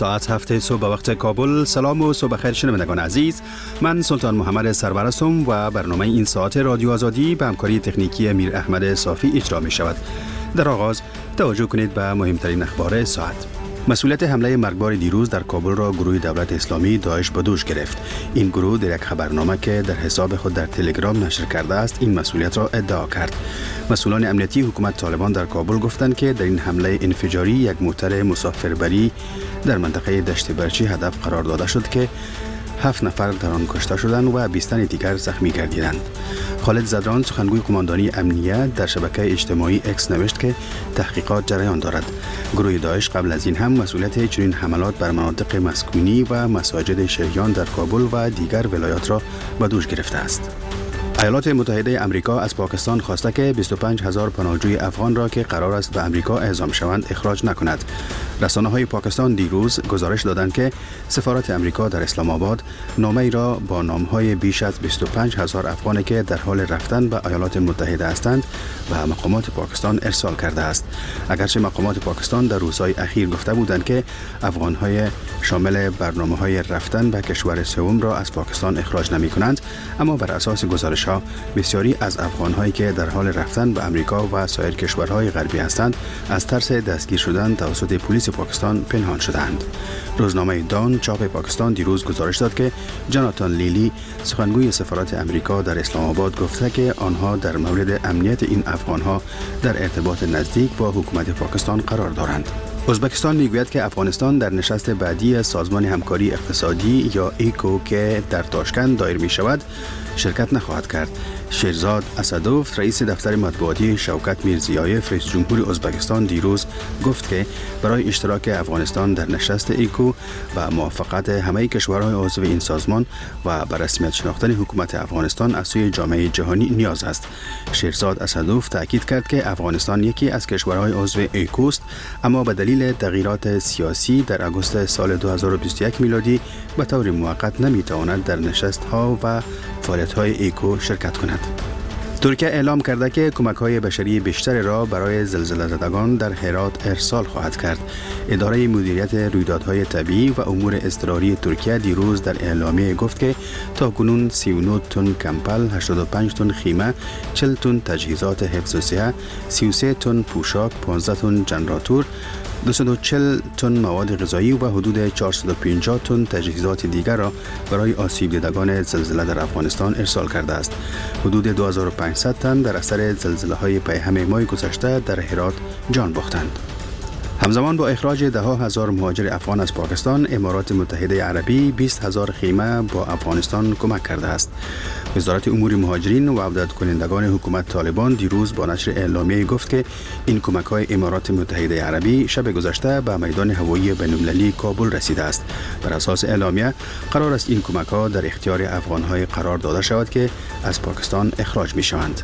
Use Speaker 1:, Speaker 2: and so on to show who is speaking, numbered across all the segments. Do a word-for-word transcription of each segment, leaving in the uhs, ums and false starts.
Speaker 1: ساعت هفت صبح به وقت کابل. سلام و صبح خیر شنوندگان عزیز. من سلطان محمد سرور هستم و برنامه این ساعت رادیو آزادی به همکاری تکنیکی امیر احمد صافی اجرا می شود. در آغاز توجه کنید به مهمترین اخبار ساعت. مسئولیت حمله مرگبار دیروز در کابل را گروه دولت اسلامی داعش به دوش گرفت. این گروه در یک خبرنامه که در حساب خود در تلگرام نشر کرده است این مسئولیت را ادعا کرد. مسئولان امنیتی حکومت طالبان در کابل گفتند که در این حمله انفجاری یک موتر مسافربری در منطقه دشت برچی هدف قرار داده شد که هفت نفر در آن کشته شدند و بیست تن دیگر زخمی گردیدند. خالد زدران سخنگوی قماندانی امنیت در شبکه اجتماعی اکس نوشت که تحقیقات جریان دارد. گروه داعش قبل از این هم مسئولیت چنین حملات بر مناطق مسکونی و مساجد شیعیان در کابل و دیگر ولایات را به دوش گرفته است. ایالات متحده آمریکا از پاکستان خواسته که بیست و پنج هزار پناهجوی افغان را که قرار است به آمریکا اعزام شوند اخراج نکند. رسانه‌های پاکستان دیروز گزارش دادند که سفارت آمریکا در اسلام آباد نامه‌ای را با نام‌های بیش از بیست و پنج هزار افغانی که در حال رفتن به ایالات متحده هستند به مقامات پاکستان ارسال کرده است. اگرچه مقامات پاکستان در روزهای اخیر گفته بودند که افغان‌های شامل برنامه‌های رفتن به کشور سوم را از پاکستان اخراج نمی‌کنند، اما بر اساس گزارش‌ها بسیاری از افغان‌هایی که در حال رفتن به آمریکا و سایر کشورهای غربی هستند از ترس دستگیر شدن توسط پلیس پاکستان پنهان شدند. روزنامه دان چاپ پاکستان دیروز گزارش داد که جاناتان لیلی سخنگوی سفارت آمریکا در اسلام آباد گفته که آنها در مورد امنیت این افغان‌ها در ارتباط نزدیک با حکومت پاکستان قرار دارند. ازبکستان میگوید که افغانستان در نشست بعدی سازمان همکاری اقتصادی یا ایکو که در تاشکند دایر می شود شرکت نخواهد کرد. شیرزاد اسدوف رئیس دفتر مطبوعاتی شوکت میرزیایف رئیس جمهور ازبکستان دیروز گفت که برای اشتراک افغانستان در نشست ایکو و موافقت همه کشورهای عضو این سازمان و به رسمیت شناختن حکومت افغانستان از سوی جامعه جهانی نیاز است. شیرزاد اسدوف تاکید کرد که افغانستان یکی از کشورهای عضو ایکو است، اما به دلیل تغییرات سیاسی در آگوست سال دو هزار و بیست و یک میلادی به طور موقت نمیتواند در نشست‌ها و فعالیت‌های ایکو شرکت کند. ترکیه اعلام کرده که کمک‌های بشری بیشتر را برای زلزله زدگان در هرات ارسال خواهد کرد. اداره مدیریت رویدادهای طبیعی و امور اضطراری ترکیه دیروز در اعلامیه گفت که تاکنون سی و نه تن کمپل، هشتاد و پنج تن خیمه، چهل تن تجهیزات حفظ و صحه، سی و سه تن پوشاک، پانزده تن جنراتور، دویست و چهل تن مواد غذایی و حدود چهارصد و پنجاه تن تجهیزات دیگر را برای آسیب دیدگان زلزله در افغانستان ارسال کرده است. حدود دو هزار و پانصد تن در اثر زلزله‌های پیهم ماه گذشته در هرات جان باختند. همزمان با اخراج ده ها هزار مهاجر افغان از پاکستان، امارات متحده عربی بیست هزار خیمه با افغانستان کمک کرده است. وزارت امور مهاجرین و عودت کنندگان حکومت طالبان دیروز با نشر اعلامیه گفت که این کمک‌های امارات متحده عربی شب گذشته به میدان هوایی بین‌المللی کابل رسیده است. بر اساس اعلامیه قرار است این کمک‌ها در اختیار افغان‌های قرار داده شود که از پاکستان اخراج می‌شوند.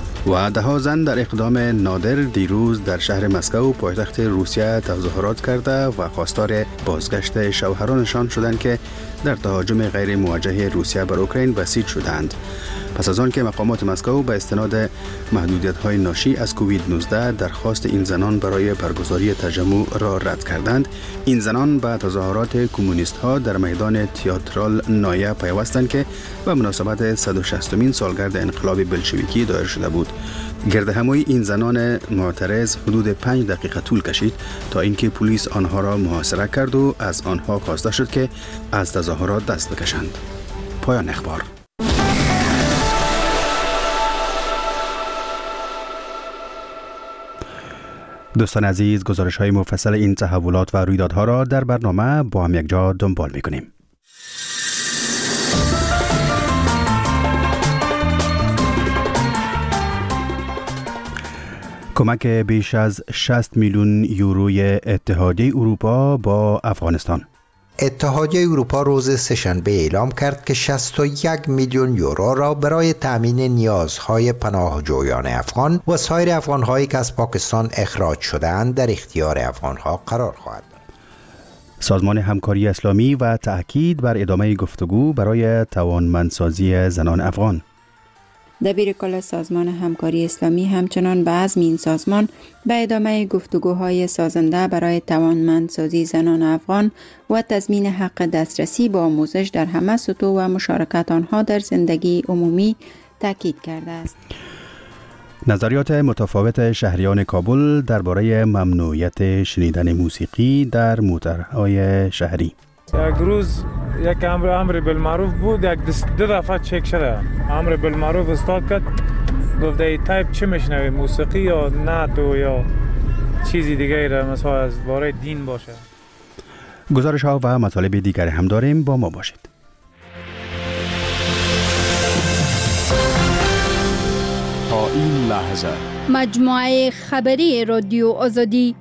Speaker 1: و ده ها زن در اقدام نادر دیروز در شهر مسکو پایتخت روسیه تظاهرات کرده و خواستار بازگشت شوهرانشان شدند که در تهاجم غیر موجه روسیه بر اوکراین بسیج شدند. پس از آن که مقامات مسکو به استناد محدودیت‌های ناشی از کووید نوزده درخواست این زنان برای برگزاری تجمع را رد کردند، این زنان به تظاهرات کمونیست‌ها در میدان تئاترال نایه پیوستند که به مناسبت صد و شصتمین سالگرد انقلاب بلشویکی دایر شده بود. گردهمایی این زنان معترض حدود پنج دقیقه طول کشید تا اینکه پلیس آنها را محاصره کرد و از آنها خواسته شد که از تظاهرات دست بکشند. پایان اخبار. دوستان عزیز، گزارش های مفصل این تحولات و رویدادها را در برنامه با هم یک جا دنبال می کنیم. کمک بیش از شصت میلیون یوروی اتحادیه اروپا با افغانستان.
Speaker 2: اتحادیه اروپا روز سه‌شنبه اعلام کرد که شصت و یک میلیون یورو را برای تامین نیازهای پناهجویان افغان و سایر افغان‌هایی که از پاکستان اخراج شده‌اند در اختیار افغان‌ها قرار خواهد داد.
Speaker 1: سازمان همکاری اسلامی و تأکید بر ادامه گفتگو برای توانمندسازی زنان افغان.
Speaker 3: دبیر کل سازمان همکاری اسلامی همچنان به عزم این سازمان به ادامه گفتگوهای سازنده برای توانمندسازی زنان افغان و تضمین حق دسترسی به آموزش در همه سطوح و مشارکت آنها در زندگی عمومی تاکید کرده است.
Speaker 1: نظریات متفاوت شهریان کابل درباره ممنوعیت شنیدن موسیقی در موترهای شهری.
Speaker 4: یک روز یک امر امر بالمعروف بود، یک دو دفعه چک شده. امر بالمعروف استاد کرد، گفت ای تایپ چه میشنوی، موسیقی یا نعت یا چیزی دیگه را مثلا از باره دین باشه.
Speaker 1: گزارش ها و مطالب دیگر هم داریم، با ما باشید.
Speaker 5: تا این لحظه
Speaker 6: مجموعه خبری رادیو آزادی.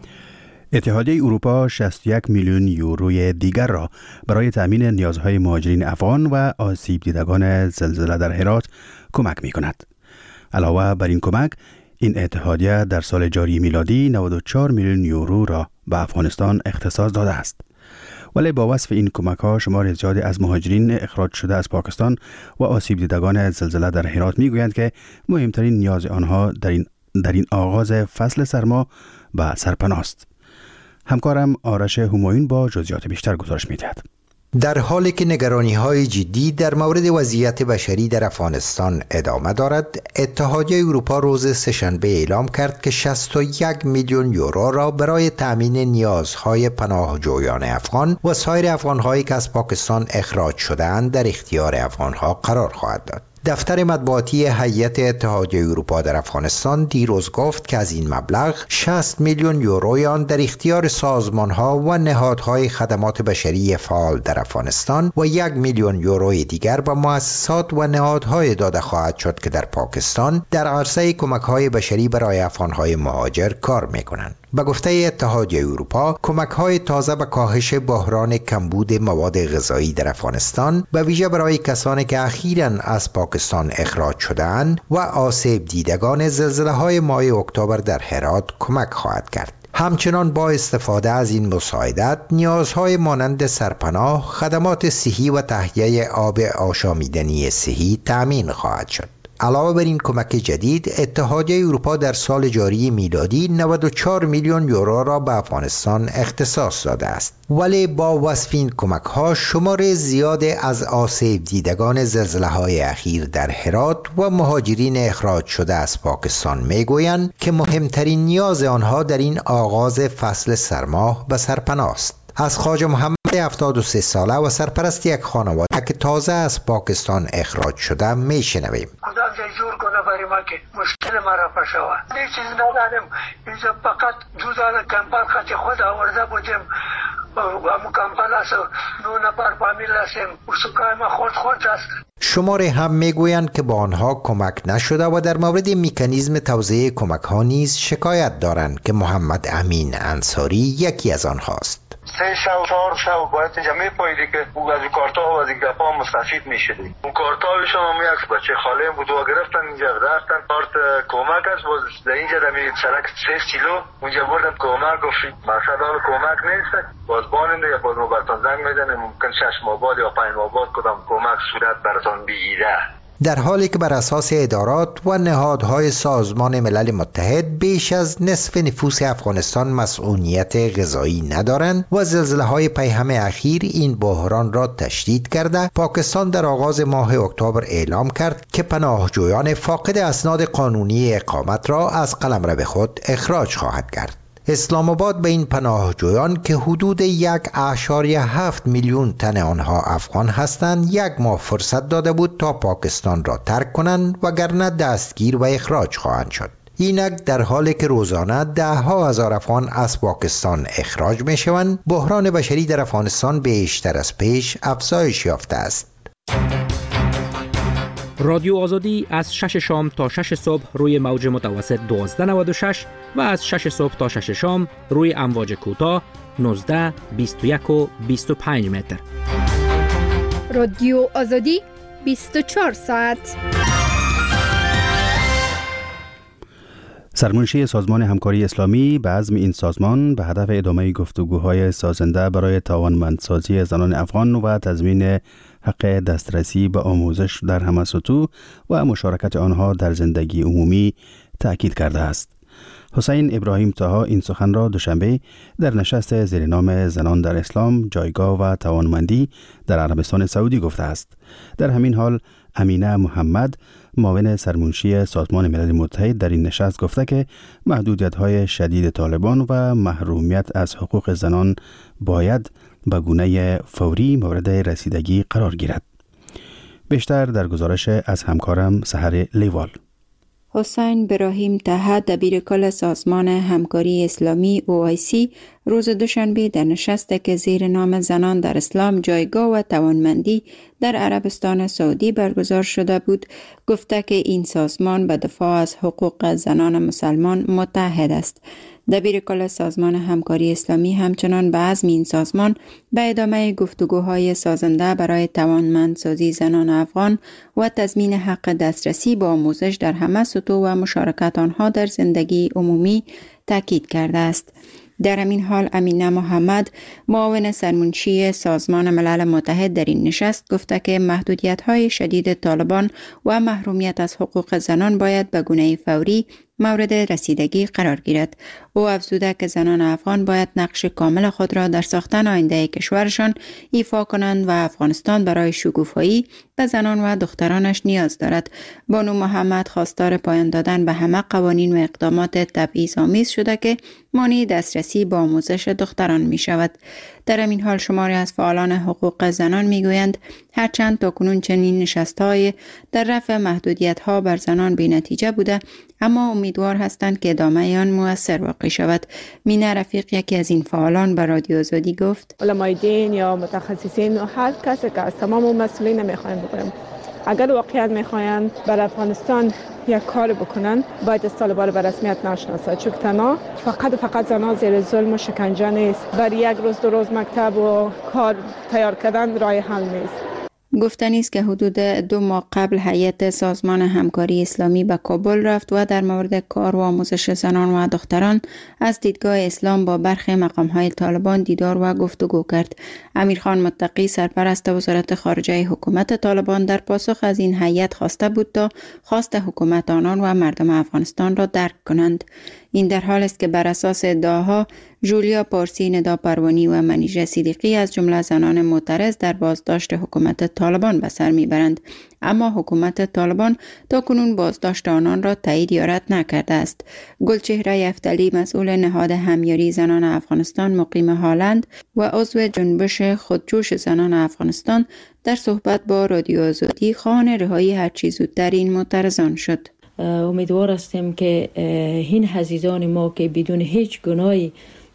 Speaker 1: اتحادیه اروپا شصت و یک میلیون یوروی دیگر را برای تامین نیازهای مهاجرین افغان و آسیب دیدگان زلزله در هرات کمک می کند. علاوه بر این کمک، این اتحادیه در سال جاری میلادی نود و چهار میلیون یورو را به افغانستان اختصاص داده است. ولی با وصف این کمک ها شمار زیادی از مهاجرین اخراج شده از پاکستان و آسیب دیدگان زلزله در هرات می گویند که مهمترین نیاز آنها در این, در این آغاز فصل سرما به سرپناه است. همکارم آرش همایون با جزئیات بیشتر گزارش می‌دهد.
Speaker 2: در حالی که نگرانی‌های جدی در مورد وضعیت بشری در افغانستان ادامه دارد، اتحادیه اروپا روز سه‌شنبه اعلام کرد که شصت و یک میلیون یورو را برای تامین نیازهای پناهجویان افغان و سایر افغان‌هایی که از پاکستان اخراج شده‌اند در اختیار افغان‌ها قرار خواهد داد. دفتر مطبوعاتی هیئت اتحادیه اروپا در افغانستان دیروز گفت که از این مبلغ شصت میلیون یوروی آن در اختیار سازمان‌ها و نهادهای خدمات بشری فعال در افغانستان و یک میلیون یوروی دیگر به مؤسسات و نهادهای داده خواهد شد که در پاکستان در عرصه کمک‌های بشری برای افغان‌های مهاجر کار می‌کنند. به گفته اتحادیه اروپا، کمک‌های تازه به کاهش بحران کمبود مواد غذایی در افغانستان به ویژه برای کسانی که اخیراً از پاکستان اخراج شده‌اند و آسیب دیدگان زلزله‌های ماه اکتبر در هرات کمک خواهد کرد. همچنان با استفاده از این مساعدت، نیازهای مانند سرپناه، خدمات صحی و تهیه آب آشامیدنی صحی تأمین خواهد شد. علاوه بر این کمک جدید، اتحادیه اروپا در سال جاری میلادی نود و چهار میلیون یورو را به افغانستان اختصاص داده است. ولی با وصف این کمک ها، شمار زیاد از آسیب دیدگان زلزله های اخیر در هرات و مهاجرین اخراج شده از پاکستان میگویند که مهمترین نیاز آنها در این آغاز فصل سرما به سرپناه است. از خواجه محمد هفتاد و سه ساله و سرپرست یک خانواده که تازه از پاکستان اخراج شده میشنویم.
Speaker 7: خدا دې جور کنه برای ما که مشکل ما را پشوه. هیچ چیز ندارم. اینجا فقط دو دانه کمپل خط خود آورده بودیم. و کمپل است. دو نفر فامیل هستیم. سکای ما خود خود است.
Speaker 2: شماره هم میگویند که با آنها کمک نشده و در مورد مکانیزم توزیع کمک ها نیز شکایت دارند که محمد امین انصاری یکی از آنهاست.
Speaker 8: سه شو چهار شو باید اینجا میپاییدی که او از کارتا و از گپا مستفید میشدی. اون کارتا شما هم یک بچه خاله بود و گرفتن اینجا رفتن کارت کمک است باز در اینجا در میرید سرک سه کیلو اونجا بردم کمک گفت مقصد حال کمک نیست باز باننده یا باز موبایلتان زنگ میزنه ممکن شش ماه بعد یا پنج ماه بعد کدام کمک صورت براتان بگیره.
Speaker 2: در حالی که بر اساس ادارات و نهادهای سازمان ملل متحد بیش از نصف نفوس افغانستان مسئولیت غذایی ندارند و زلزله‌های پیهم اخیر این بحران را تشدید کرده، پاکستان در آغاز ماه اکتبر اعلام کرد که پناهجویان فاقد اسناد قانونی اقامت را از قلمرو خود اخراج خواهد کرد. اسلام آباد به این پناهجویان که حدود یک اعشاریه هفت میلیون تن آنها افغان هستند یک ماه فرصت داده بود تا پاکستان را ترک کنند وگرنه دستگیر و اخراج خواهند شد. اینک در حالی که روزانه ده ها هزار افغان از پاکستان اخراج می شوند، بحران بشری در افغانستان بیشتر از پیش افزایش یافته است.
Speaker 9: رادیو آزادی از شش شام تا شش صبح روی موج متوسط دوازده نود و شش و از شش صبح تا شش شام روی امواج کوتاه نوزده، بیست و یک و بیست و پنج متر.
Speaker 6: رادیو آزادی بیست و چهار ساعت.
Speaker 1: سرمنشی سازمان همکاری اسلامی به عزم این سازمان به هدف ادامه گفتگوهای سازنده برای توانمندسازی زنان افغان و تضمین حق دسترسی به آموزش در همه سطوح و مشارکت آنها در زندگی عمومی تأکید کرده است. حسین ابراهیم طاها این سخن را دوشنبه در نشست زیر نام زنان در اسلام، جایگاه و توانمندی در عربستان سعودی گفته است. در همین حال امینه محمد، معاون سرمنشی سازمان ملل متحد، در این نشست گفته که محدودیت‌های شدید طالبان و محرومیت از حقوق زنان باید به گونه فوری مورد رسیدگی قرار گیرد. بیشتر در گزارش از همکارم سحر لیوال.
Speaker 3: حسین ابراهیم طاها، دبیرکل سازمان همکاری اسلامی او آی سی، روز دوشنبه در نشستی که زیر نام زنان در اسلام، جایگاه و توانمندی در عربستان سعودی برگزار شده بود، گفته که این سازمان به دفاع از حقوق زنان مسلمان متحد است. دبیرکل سازمان همکاری اسلامی همچنان به عزم این سازمان به ادامه گفتگوهای سازنده برای توانمندسازی زنان افغان و تضمین حق دسترسی به آموزش در همه سطوح و مشارکت آنها در زندگی عمومی تاکید کرده است. در همین حال امینه محمد، معاون سرمنشی سازمان ملل متحد، در این نشست گفته که محدودیت‌های شدید طالبان و محرومیت از حقوق زنان باید به گونه فوری مورد رسیدگی قرار گیرد. او افزوده که زنان افغان باید نقش کامل خود را در ساختن آینده کشورشان ایفا کنند و افغانستان برای شکوفایی به زنان و دخترانش نیاز دارد. بانو محمد خواستار پایان دادن به همه قوانین و اقدامات تبعیض‌آمیز شده که مانع دسترسی به آموزش دختران می شود. در همین حال شماری از فعالان حقوق زنان می گویند هرچند تاکنون چنین نشست‌های در رفع محدودیت‌ها بر زنان بی نتیجه بوده، اما امیدوار هستند که ادامه آن مؤثر واقع شود. مینه رفیق، یکی از این فعالان، به رادیو آزادی گفت:
Speaker 10: علمای دین یا متخصصین و هر کسی که از تمام مسئولین نمیخوایم بکنیم، اگر واقعا میخواین بر افغانستان یک کار بکنن، باید از طالبان به رسمیت نشناسه، چون تنها فقط فقط زنان زیر ظلم و شکنجه نیست. بر یک روز دو روز مکتب و کار تیار کردن راه حل نیست.
Speaker 3: گفتنی است که حدود دو ماه قبل هیئت سازمان همکاری اسلامی به کابل رفت و در مورد کار و آموزش زنان و دختران از دیدگاه اسلام با برخی مقام‌های طالبان دیدار و گفتگو کرد. امیرخان متقی، سرپرست وزارت خارجه حکومت طالبان، در پاسخ از این هیئت خواسته بود تا خواست حکومت آنان و مردم افغانستان را درک کنند. این در حال است که بر اساس ادعاها جولیا پارسی، ندا پروانی و منیژه صدیقی از جمله زنان معترض در بازداشت حکومت طالبان به سر میبرند، اما حکومت طالبان تا کنون بازداشت آنان را تایید یا رد نکرده است. گلچهره یفتلی، مسئول نهاد همیاری زنان افغانستان مقیم هالند و عضو جنبش خودجوش زنان افغانستان، در صحبت با رادیو آزادی خواهان رهایی هرچی زودتر این معترضان شد.
Speaker 11: امیدوار هستیم که این عزیزان ما که بدون هیچ گناهی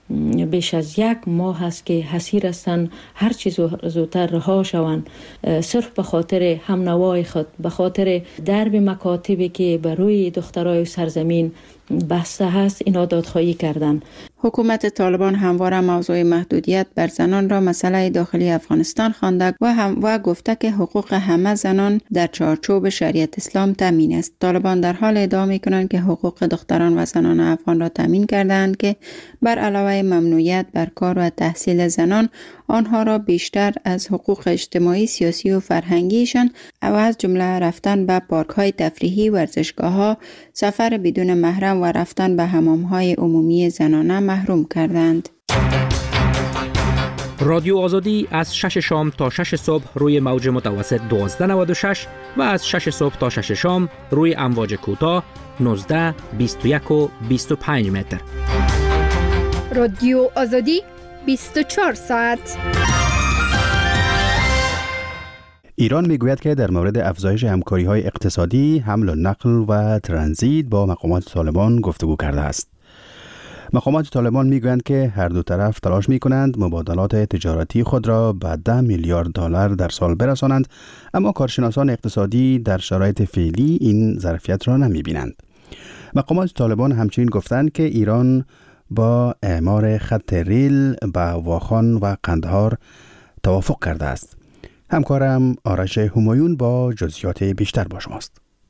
Speaker 11: بیش از یک ماه هست که حسیر هستند، هر چیز زودتر رها شوند، صرف به خاطر هم نوای خود، به خاطر درب مکاتبی که بر روی دخترای سرزمین بسته هست، اینا دادخواهی کردن.
Speaker 3: حکومت طالبان همواره موضوع محدودیت بر زنان را مسئله داخلی افغانستان خوانده و هم و گفته که حقوق همه زنان در چارچوب شریعت اسلام تامین است. طالبان در حال ادعا می‌کنند که حقوق دختران و زنان افغان را تامین کردند که بر علاوه ممنوعیت بر کار و تحصیل زنان، آنها را بیشتر از حقوق اجتماعی، سیاسی و فرهنگیشان و از جمله رفتن به پارک‌های تفریحی، ورزشگاه‌ها، سفر بدون محرم و رفتن به حمام‌های عمومی زنانه محروم کردند.
Speaker 9: رادیو آزادی از شش شام تا شش صبح روی موج متوسط دوازده نود و شش و از شش صبح تا شش شام روی امواج کوتاه نوزده، بیست و یک و بیست و پنج متر.
Speaker 6: رادیو آزادی بیست و چهار ساعت.
Speaker 1: ایران میگوید که در مورد افزایش همکاری‌های اقتصادی، حمل و نقل و ترانزیت با مقامات طالبان گفتگو کرده است. مقامات طالبان میگویند که هر دو طرف تلاش میکنند مبادلات تجارتی خود را به ده میلیارد دلار در سال برسانند، اما کارشناسان اقتصادی در شرایط فعلی این ظرفیت را نمیبینند. مقامات طالبان همچنین گفتند که ایران با اعمار خط ریل به واخان و قندهار توافق کرده است. همکارم آرش همایون با جزئیات بیشتر با شماست.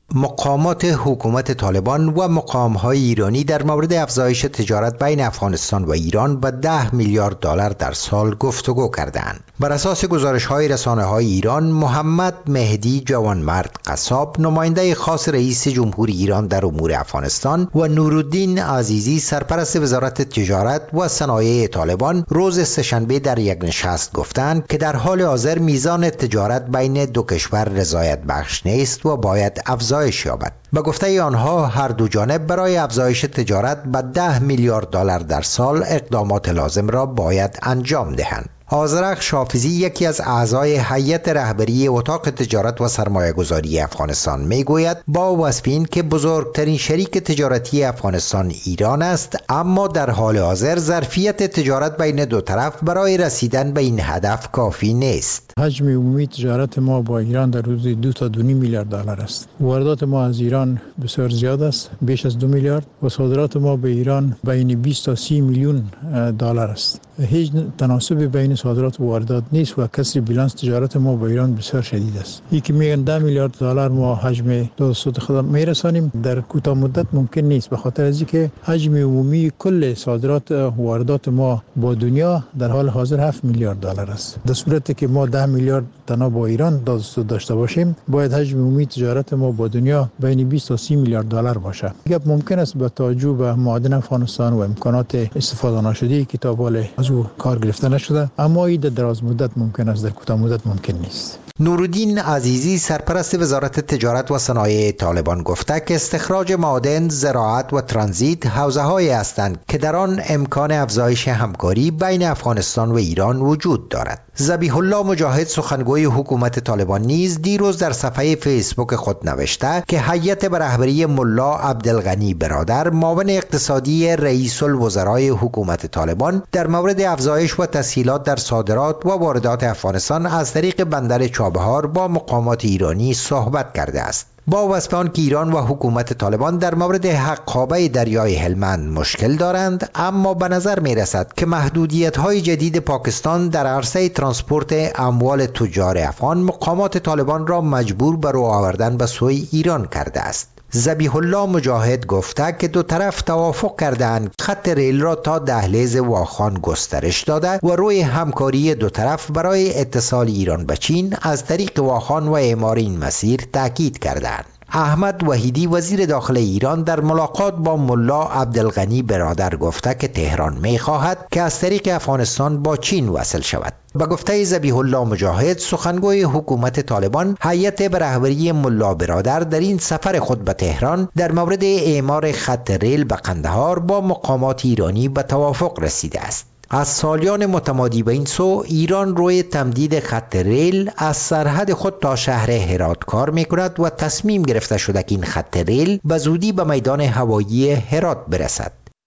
Speaker 2: مقامات حکومت طالبان و مقام‌های ایرانی در مورد افزایش تجارت بین افغانستان و ایران به ده میلیارد دلار در سال گفتگو کردند. بر اساس گزارش‌های رسانه‌های ایران، محمد مهدی جوانمرد قصاب، نماینده خاص رئیس جمهوری ایران در امور افغانستان، و نورالدین عزیزی، سرپرست وزارت تجارت و صنایع طالبان، روز سه‌شنبه در یک نشست گفتند که در حال حاضر میزان تجارت بین دو کشور رضایت بخش نیست و باید افزایش یابد. به گفته آنها، هر دو جانب برای افزایش تجارت به ده میلیارد دلار در سال اقدامات لازم را باید انجام دهند. آذرخ شافزی، یکی از اعضای هیئت رهبری اتاق تجارت و سرمایه گذاری افغانستان، می گوید با وصف این که بزرگترین شریک تجارتی افغانستان ایران است، اما در حال حاضر ظرفیت تجارت بین دو طرف برای رسیدن به این هدف کافی نیست.
Speaker 12: حجم عمومی تجارت ما با ایران در حدود دو تا دو میلیارد دلار است. واردات ما از ایران بسیار زیاد است، بیش از دو میلیارد، و صادرات ما به ایران بین بیست تا سی میلیون دلار است. هیچ تناسب بین صادرات و واردات نیست و کسر بیلانس تجارت ما با ایران بسیار شدید است. یکی میگن ده میلیارد دلار ما حجم توسط خود میرسانیم، در کوتاه مدت ممکن نیست، به خاطر از اینکه حجم عمومی کل صادرات و واردات ما با دنیا در حال حاضر هفت میلیارد دلار است. در صورتی که ما ده میلیارد تنها با ایران داشته باشیم، باید حجم عمومی تجارت ما با دنیا بین بیست تا سی میلیارد دلار باشه. گپ ممکن است با توجه به معادن افغانستان و امکانات استفاده نشده که تا حال از او کار گرفته نشده، اما این در دراز مدت ممکن است، در کوتاه مدت ممکن نیست.
Speaker 2: نورالدین عزیزی، سرپرست وزارت تجارت و صنایع طالبان، گفته که استخراج معادن، زراعت و ترانزیت حوزه‌هایی هستند که در آن امکان افزایش همکاری بین افغانستان و ایران وجود دارد. ذبیح الله مجاهد، سخنگوی حکومت طالبان، نیز دیروز در صفحه فیسبوک خود نوشته که هیئت به رهبری ملا عبدالغنی برادر، معاون اقتصادی رئیس الوزرای حکومت طالبان، در مورد افزایش و تسهیلات در صادرات و واردات افغانستان از طریق بندر چابهار با مقامات ایرانی صحبت کرده است. با وصف آن که ایران و حکومت طالبان در مورد حقابه دریای هلمند مشکل دارند، اما به نظر می رسد که محدودیت‌های جدید پاکستان در عرصه ترانسپورت اموال تجار افغان مقامات طالبان را مجبور به رو آوردن به سوی ایران کرده است. ذبیح الله مجاهد گفته که دو طرف توافق کردند خط ریل را تا دهلیز واخان گسترش داده و روی همکاری دو طرف برای اتصال ایران به چین از طریق واخان و اعمار این مسیر تاکید کردند. احمد وحیدی، وزیر داخل ایران، در ملاقات با ملا عبدالغنی برادر گفته که تهران می خواهد که از طریق افغانستان با چین وصل شود. به گفته ذبیح الله مجاهد، سخنگوی حکومت طالبان، هیئت به رهبری ملا برادر در این سفر خود به تهران در مورد اعمار خط ریل به قندهار با مقامات ایرانی به توافق رسیده است. از سالیان متمادی به این سو، ایران روی تمدید خط ریل از سرحد خود تا شهر هرات کار می‌کند و تصمیم گرفته شده که این خط ریل به زودی به میدان هوایی هرات برسد.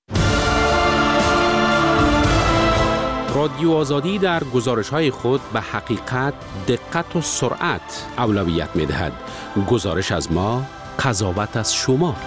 Speaker 13: رادیو آزادی در گزارش‌های خود به حقیقت، دقت و سرعت اولویت می‌دهد. گزارش از ما، قضاوت از شما.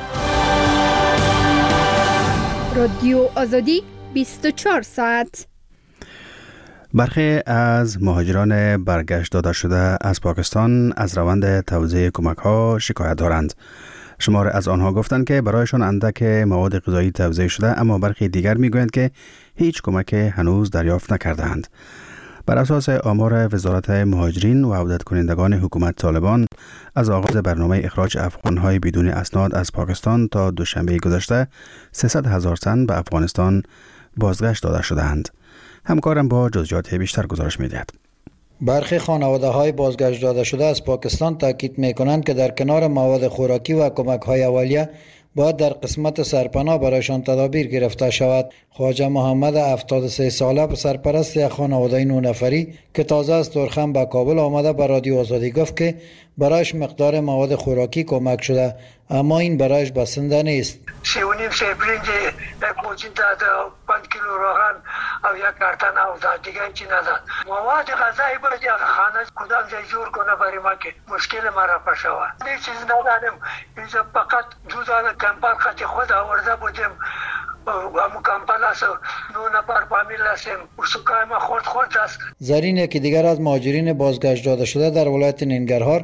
Speaker 6: رادیو آزادی بیست و چهار ساعت.
Speaker 1: برخی از مهاجران برگشت داده شده از پاکستان از روند توزیع کمک‌ها شکایت دارند. شمار از آنها گفتند که برایشان اندک مواد غذایی توزیع شده، اما برخی دیگر میگویند که هیچ کمک هنوز دریافت نکردند. بر اساس آمار وزارت مهاجرین و عودت کنندگان حکومت طالبان، از آغاز برنامه اخراج افغان‌های بدون اسناد از پاکستان تا دوشنبه گذشته سیصد هزار تن به افغانستان بازگشت داده شدند. همکارم با جزئیات بیشتر گزارش می‌دهد.
Speaker 14: برخی خانواده‌های بازگشت داده شده از پاکستان تاکید می‌کنند که در کنار مواد خوراکی و کمک‌های اولیه باید در قسمت سرپناه برایشان تدابیر گرفته شود. خواجه محمد هفتاد و سه ساله، سرپرست یک خانواده نه نفری که تازه از ترخم به کابل آمده، به رادیو آزادی گفت که برایش مقدار مواد خوراکی کمک شده، اما این برایش بسنده نیست.
Speaker 7: سی و نیم سی برنج، یک موجین داد، پنج کیلو روغن او یک کارتن او داد، دیگه چی نداد. مواد غذایی باید یک خانه کدام جای جور کنه برای ما که مشکل ما را پشوه. هیچ چیز ندادم، اینجا فقط جوزان کمپل خطی خود آورده بودیم. امو کمپل است، نو نفر فامیل هستیم، سکای ما خورد خورد است.
Speaker 14: زرین، که دیگر از مهاجرین بازگشت داده شده در ولایت ننگرهار،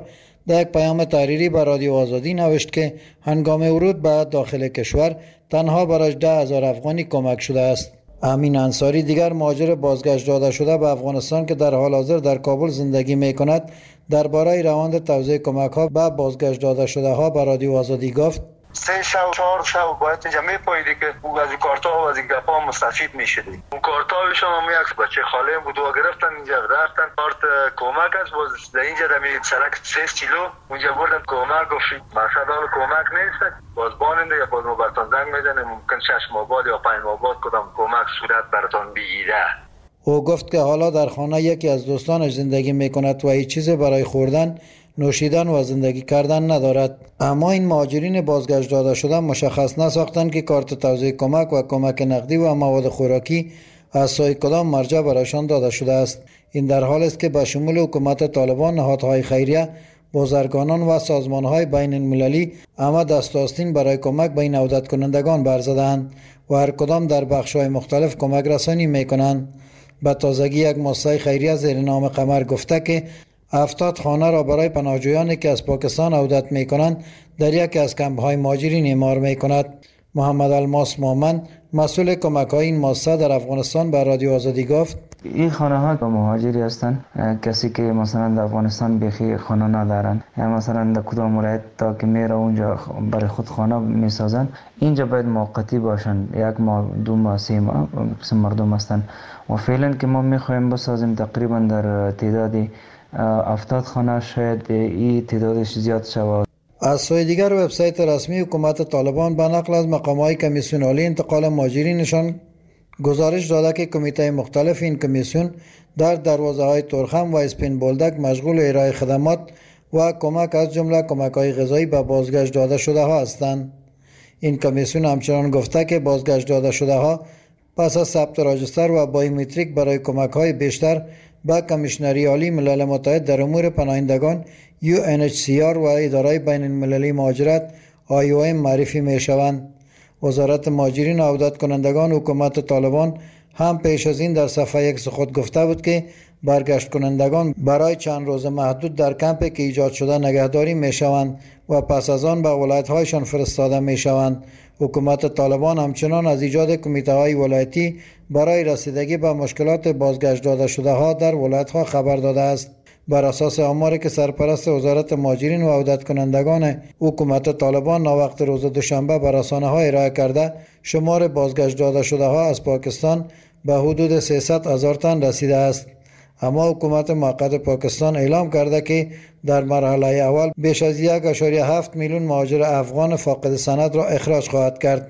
Speaker 14: در یک پیام تحریری به رادیو آزادی نوشت که هنگام ورود به داخل کشور تنها برای ده هزار افغانی کمک شده است. امین انصاری دیگر مهاجر بازگشت داده شده به افغانستان که در حال حاضر در کابل زندگی می کند درباره روند توزیع کمک ها به بازگشت داده شده ها به رادیو آزادی گفت:
Speaker 8: سه شب چهار شب باید اینجا میپاییدی که او از این کارتا و از این گپا مستفید میشدی. اون کارتاویش هم هم یک بچه خاله بود و گرفتن اینجا رفتن کارت کمک است. باز در اینجا در میرید سرک سه کیلو اونجا بردم کمک گفت مقصد حال کمک نیست. باز باننده یا باز ما براتان زنگ میزنه ممکن شش ماه بعد یا پنج ماه بعد کدام کمک صورت براتان بگیره.
Speaker 14: او گفت که حالا در خانه یکی از دوستانش زندگی میکند و هیچ چیز برای خوردن، نوشیدن و زندگی کردن ندارد. اما این مهاجرین بازگشت داده شده مشخص نساختند که کارت توزیع کمک و کمک نقدی و مواد خوراکی از سوی کدام مرجع برایشان داده شده است. این در حال است که به شمول حکومت طالبان، نهادهای خیریه، بازرگانان و سازمانهای بین المللی اما دست آستین برای کمک به این عودت کنندگان برزدند و هر کدام در بخش‌های مختلف کمک رسانی می‌کنند. به تازگی یک مؤسسه خیریه زیر نام قمر گفته که هفتاد خانه را برای پناهجویانی که از پاکستان عودت می کنند در یکی از کمپ‌های مهاجرین اعمار می کند. محمد الماس مومن مسئول کمک های این مؤسسه در افغانستان به رادیو آزادی گفت:
Speaker 15: این خانه ها با مهاجری هستند، کسی که مثلا در افغانستان بخی خانه ندارن یا مثلا در کدام ولایت تا که میره اونجا برای خود خانه میسازن، اینجا باید موقتی باشن، یک ماه دو ماه سه ماه قسم مردم هستند و فعلا که ما میخوایم بسازیم تقریبا در تعدادی هفتاد خانه، شاید این تعدادش زیاد شود.
Speaker 14: از سوی دیگر وبسایت رسمی حکومت طالبان به نقل از مقام‌های کمیسیون عالی انتقال مهاجرینشان گزارش داده که کمیته مختلف این کمیسیون در دروازه‌های تورخم و اسپین بولدک مشغول ارائه خدمات و کمک از جمله کمک‌های غذایی به بازگشت داده شده ها هستند. این کمیسیون همچنان گفته که بازگشت داده شده ها پس از ثبت راجستر و بایومتریک برای کمک‌های بیشتر به کمیشنری عالی ملل متحد در امور پناهندگان یو ان اچ سی آر و اداره بین المللی مهاجرت آی او ام معرفی می شوند. وزارت مهاجرین و عودت کنندگان حکومت طالبان هم پیش از این در صفحه یک خود گفته بود که برگشت کنندگان برای چند روز محدود در کمپی که ایجاد شده نگهداری می شوند و پس از آن به ولایت هایشان فرستاده می شوند. حکومت طالبان همچنان از ایجاد کمیته های ولایتی برای رسیدگی به مشکلات بازگشت داده شده ها در ولایت ها خبر داده است. بر اساس آماری که سرپرست وزارت مهاجرین و عودت کنندگان حکومت طالبان ناوقت روز دوشنبه بر رسانه ها ارائه کرده، شمار بازگشت داده شده ها از پاکستان به حدود سیصد هزار تن رسیده است. اما حکومت موقت پاکستان اعلام کرده که در مرحله اول بیش از یک و هفت میلیون مهاجر افغان فاقد سند را اخراج خواهد کرد.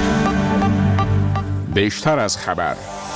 Speaker 5: بیشتر از خبر.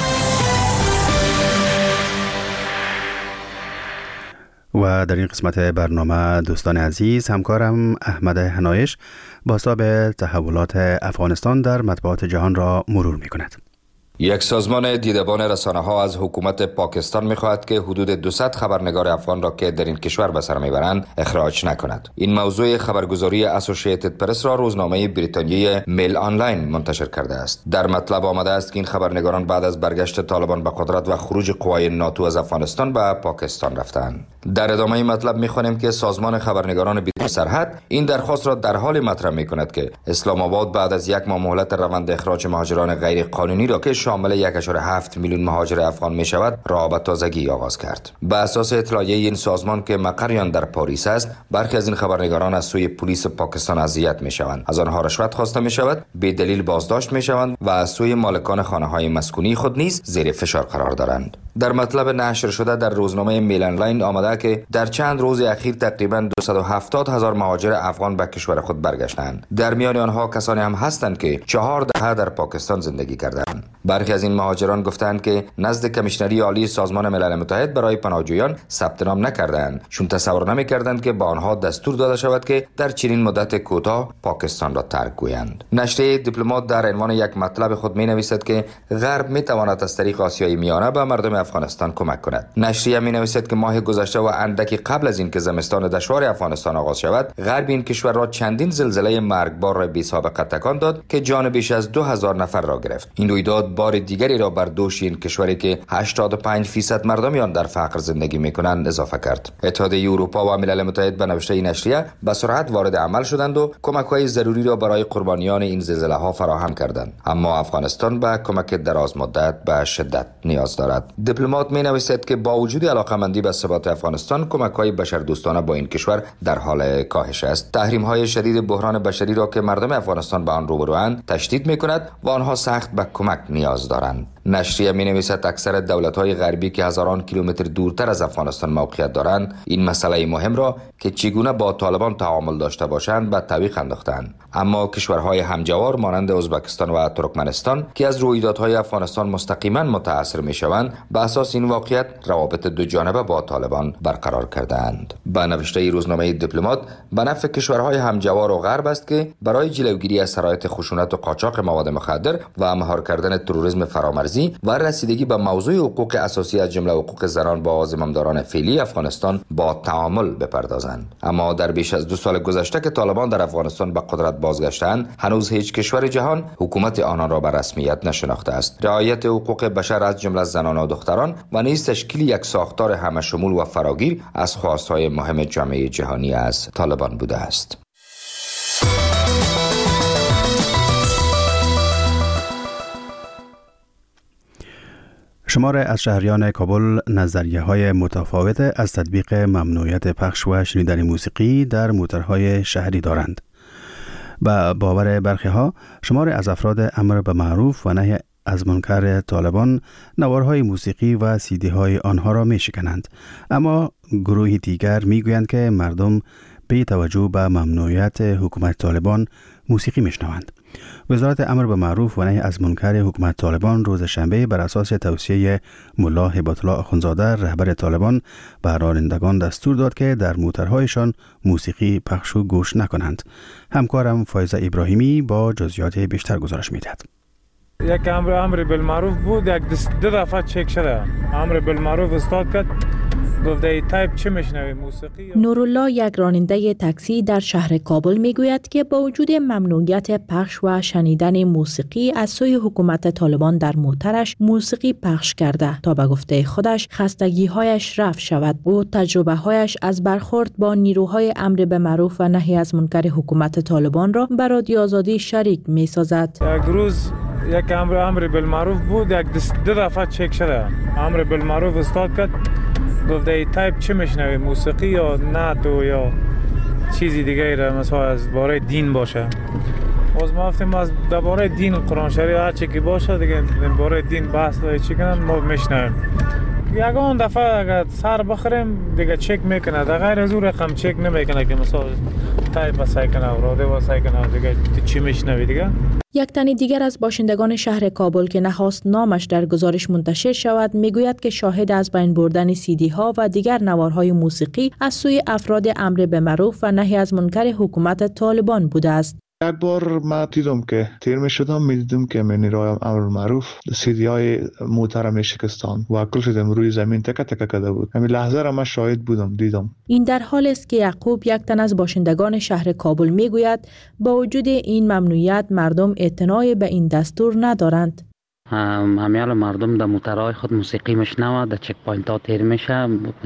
Speaker 1: و در این قسمت برنامه دوستان عزیز، همکارم احمد حنایش بازتاب تحولات افغانستان در مطبوعات جهان را مرور می کند.
Speaker 16: یک سازمان دیدبان رسانه ها از حکومت پاکستان می خواهد که حدود دویست خبرنگار افغان را که در این کشور به سر می برند اخراج نکند. این موضوع خبرگزاری اسوسییتد پرس را روزنامه بریتانیایی میل آنلاین منتشر کرده است. در مطلب آمده است که این خبرنگاران بعد از برگشت طالبان به قدرت و خروج قوای ناتو از افغانستان به پاکستان رفتند. در ادامه مطلب می خوانیم که سازمان خبرنگاران بدون سرحد این درخواست را در حال مطرح می کند که اسلام آباد بعد از یک ماه مهلت روند اخراج مهاجران غیر قانونی را که شامل یک و هفت میلیون مهاجر افغان می شود را به تازگی آغاز کرد. به اساس اطلاعیه این سازمان که مقر آن در پاریس است، برخی از این خبرنگاران از سوی پلیس پاکستان اذیت می شوند، از آنها رشوت خواسته می شود، به دلیل بازداشت می شوند و از سوی مالکان خانه های مسکونی خود نیز زیر فشار قرار دارند. در مطلب نشر شده در روزنامه میل آنلاین آمده که در چند روز اخیر تقریباً دویست و هفتاد هزار مهاجر افغان به کشور خود برگشتند. در میان آنها کسانی هم هستند که چهار دهه در پاکستان زندگی کردند. برخی از این مهاجران گفتند که نزد کمیشنری عالی سازمان ملل متحد برای پناهجویان ثبت نام نکردند، چون تصور نمی‌کردند که با آنها دستور داده شود که در چنین مدت کوتاه پاکستان را ترک گویند. نشریه دیپلمات در عنوان یک مطلب خود می‌نویسد که غرب می‌تواند از طریق آسیای میانه به مردم افغانستان کمک کند. نشریه می‌نویسد که ماه گذشته و اندکی قبل از اینکه زمستان دشوار افغانستان آغاز شود، غرب این کشور را چندین زلزله مرگبار را بی‌سابقه تکان داد که جان بیش از دو هزار نفر را گرفت. این رویداد بار دیگری را بر دوش این کشوری که هشتاد و پنج فیصد مردم آن در فقر زندگی میکنند اضافه کرد. اتحادیه اروپا و ملل متحد به نوشته این نشریه به سرعت وارد عمل شدند و کمک‌های ضروری را برای قربانیان این زلزله‌ها فراهم کردند، اما افغانستان به کمک دراز مدت به شدت نیاز دارد. دیپلمات می‌نویسد که با وجود علاقه‌مندی به ثبات افغانستان، کمک‌های بشردوستانه با این کشور در حال کاهش است. تحریم‌های شدید بحران بشری را که مردم افغانستان به آن روبروند تشدید می‌کند و آنها سخت به کمک نیاز دارند. نشریه می‌نویسد اکثر دولت‌های غربی که هزاران کیلومتر دورتر از افغانستان موقعیت دارند، این مسئله مهم را که چگونه با طالبان تعامل داشته باشند به تعویق انداختند. اما کشورهای همجوار مانند ازبکستان و ترکمنستان که از رویدادهای افغانستان مستقیما متأثر می‌شوند، به اساس این واقعیت روابط دو جانبه با طالبان برقرار کردند. با نوشته روزنامه دیپلمات، به نفع کشورهای همجوار و غرب است که برای جلوگیری از شرایط خشونت و قاچاق مواد مخدر و مهار کردن تروریسم فرامرزی و رسیدگی به موضوع حقوق اساسی از جمله حقوق زنان با زمامداران فعلی افغانستان با تعامل بپردازند. اما در بیش از دو سال گذشته که طالبان در افغانستان به قدرت بازگشتند، هنوز هیچ کشور جهان حکومت آنان را به رسمیت نشناخته است. رعایت حقوق بشر از جمله زنان و دختران و نیز تشکیل یک ساختار همشمول و فراگیر از خواستهای مهم جامعه جهانی از طالبان بوده است.
Speaker 1: شمار از شهریان کابل نظریه های متفاوت از تطبیق ممنوعیت پخش و شنیدن موسیقی در موترهای شهری دارند. با باور برخی ها، شمار از افراد امر به معروف و نهی از منکر طالبان نوارهای موسیقی و سیدی های آنها را می شکنند. اما گروهی دیگر می گویند که مردم بی توجه به ممنوعیت حکومت طالبان موسیقی می شنوند. وزارت امر به معروف و نهی از منکر حکومت طالبان روز شنبه بر اساس توصیه ملا هبت الله اخوندزاده رهبر طالبان به رانندگان دستور داد که در موترهایشان موسیقی پخش و گوش نکنند. همکارم فایزه ابراهیمی با جزئیات بیشتر گزارش می‌دهد.
Speaker 4: یک امر امر بالمعروف بود، یک دو دفعه چک شده. امر بالمعروف استاد کرد، گفت ای تایپ چه میشنوی موسیقی؟
Speaker 17: نورالله یک راننده تاکسی در شهر کابل میگوید که با وجود ممنوعیت پخش و شنیدن موسیقی از سوی حکومت طالبان در موترش موسیقی پخش کرده تا به گفته خودش خستگی‌هایش رفع شود. او تجربه‌هایش از برخورد با نیروهای امر به معروف و نهی از منکر حکومت طالبان را به رادیو آزادی شریک می‌سازد.
Speaker 4: یک روز یک امر امر بالمعروف بود، یک دو دفعه چک شده. امر بالمعروف استاد کرد، گفت ای تایپ چه میشنوی موسیقی یا نعت یا چیزی دیگه را مثلا از باره دین باشه. باز ما گفتیم از درباره دین قرآن شریف هر چی که باشه دیگه باره دین بحث و چی کنن ما میشنویم. یگان دفعه اگر سر بخوریم دیگه چک میکنه، در غیر از اون رقم چک نمیکنه که مثلا تایپ واسه کنه و راده واسه کنه دیگه چی میشنوی دیگه.
Speaker 17: یک تن دیگر از باشندگان شهر کابل که نخواست نامش در گزارش منتشر شود میگوید که شاهد از بین بردن سیدی ها و دیگر نوارهای موسیقی از سوی افراد امر به معروف و نهی از منکر حکومت طالبان بوده است.
Speaker 18: یک بار ما دیدم که تیر می شدم می دیدم که من نیروهای امر معروف سیدی های موتر می شکستان و کل شدم روی زمین تکه تکه کرده بود. همین لحظه را من شاهد بودم، دیدم.
Speaker 17: این در حال است که یعقوب یک تن از باشندگان شهر کابل می گوید با وجود این ممنوعیت مردم اعتنای به این دستور ندارند.
Speaker 19: همیال مردم در موترهای خود موسیقی میشنوه، در چک پوینت ها تیر میشه.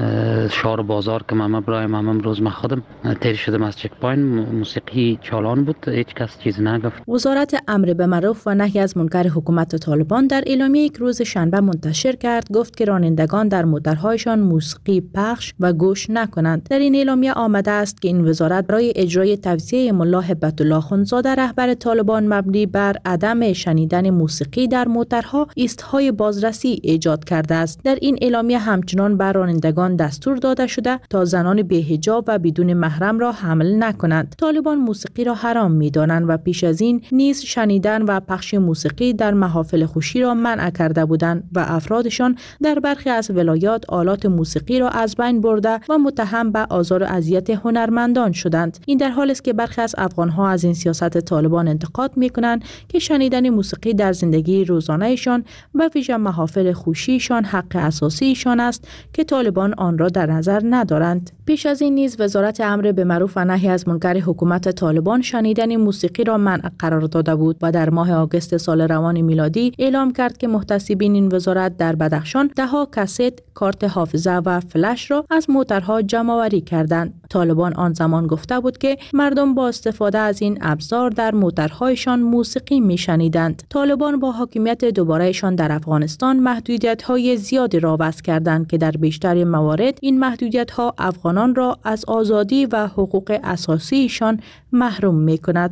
Speaker 19: شهر بازار که من برایم هم روز من خودم تیر شدم از چک پوینت، موسیقی چالان بود، هیچ کس چیز نگفت.
Speaker 17: وزارت امر به معروف و نهی از منکر حکومت طالبان در اعلامیه یک روز شنبه منتشر کرد گفت که رانندگان در موترهایشان موسیقی پخش و گوش نکنند. در این اعلامیه آمده است که این وزارت برای اجرای توصیه ملا هبت الله اخوندزاده رهبر طالبان مبنی بر عدم شنیدن موسیقی در موتر ها ایستهای بازرسی ایجاد کرده است. در این اعلامیه همچنان بر رانندگان دستور داده شده تا زنان بی‌حجاب و بدون محرم را حمل نکنند. طالبان موسیقی را حرام می‌دانند و پیش از این نیز شنیدن و پخش موسیقی در محافل خوشی را منع کرده بودند و افرادشان در برخی از ولایات آلات موسیقی را از بین برده و متهم به آزار و اذیت هنرمندان شدند. این در حالی است که برخی از افغان‌ها از این سیاست طالبان انتقاد می‌کنند که شنیدن موسیقی در زندگی روزانه ایشان و ویژه محافل خوشیشان حق اساسیشان است که طالبان آن را در نظر ندارند. پیش از این نیز وزارت امر به معروف و نهی از منکر حکومت طالبان شنیدن موسیقی را منع قرار داده بود و در ماه آگوست سال روان میلادی اعلام کرد که محتسبین این وزارت در بدخشان دهها کاست، کارت حافظه و فلش را از موترها جمع آوری کردند. طالبان آن زمان گفته بود که مردم با استفاده از این ابزار در موترهایشان موسیقی میشنیدند. طالبان با حاکمیت دوبارهشان در افغانستان محدودیت‌های زیادی را وضع کردند که در بیشتر موارد این محدودیت‌ها افغانان را از آزادی و حقوق اساسیشان محروم می‌کند.